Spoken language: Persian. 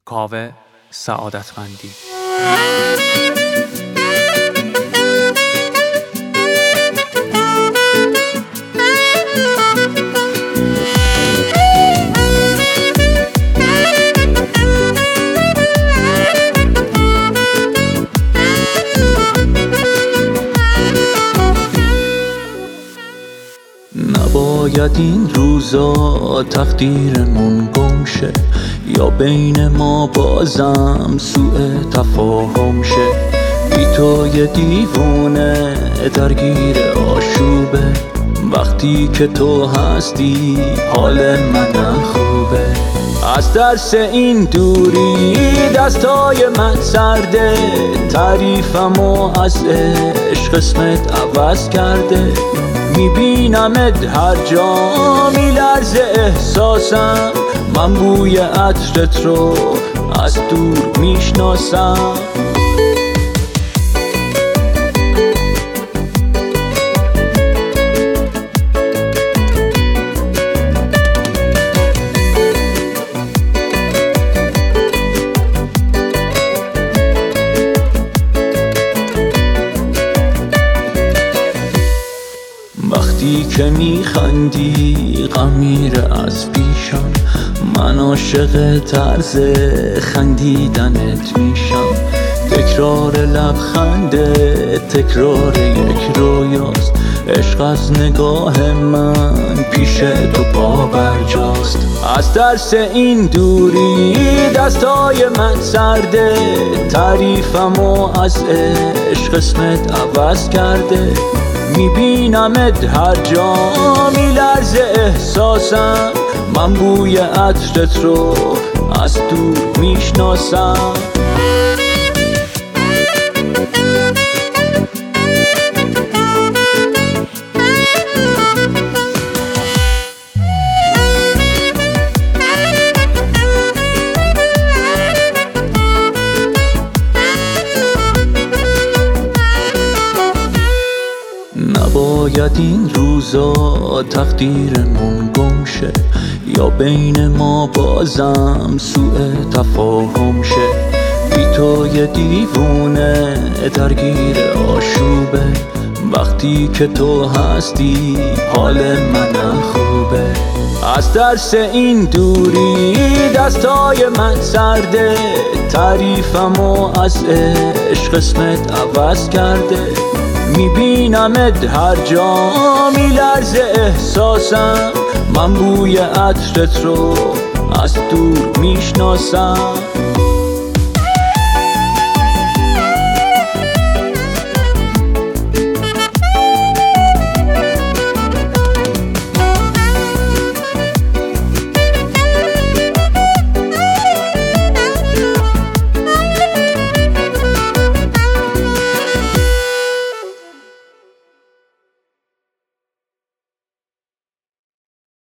کاوه سعادتمندی. نباید این روزا تقدیرمون گم شه، یا بین ما بازم سوء تفاهم شه. بی تو یه دیوونه درگیر آشوبه، وقتی که تو هستی حال منم خوبه. از درس این دوری دستای من سرده، تعریفمو از عشق قسمت عوض کرده. میبینمت هر جا میلرزه احساسم، من بوی عطرت رو از دور میشناسم. وقتی که میخندی غم میره از پیشم، من عاشق طرز خندیدنت میشم. تکرار لبخنده تکرار یک رویاست، عشق از نگاه من پیش تو پابرجاست. از درس این دوری دستای من سرده، تعریفمو از عشق قسمت عوض کرده. میبینمت هر جا میلرزه احساسم، من بوی عطرت رو از دور میشناسم. نباید این روزا تقدیرمون گم شه، یا بین ما بازم سوء تفاهم شه. بی تو یه دیوونه درگیر آشوبه، وقتی که تو هستی حال منم خوبه. از درس این دوری دستای من سرده، تعریفمو از عشق قسمت عوض کرده. میبینمت هر جا میلرزه احساسم، من بوی عطرت رو از دور میشناسم.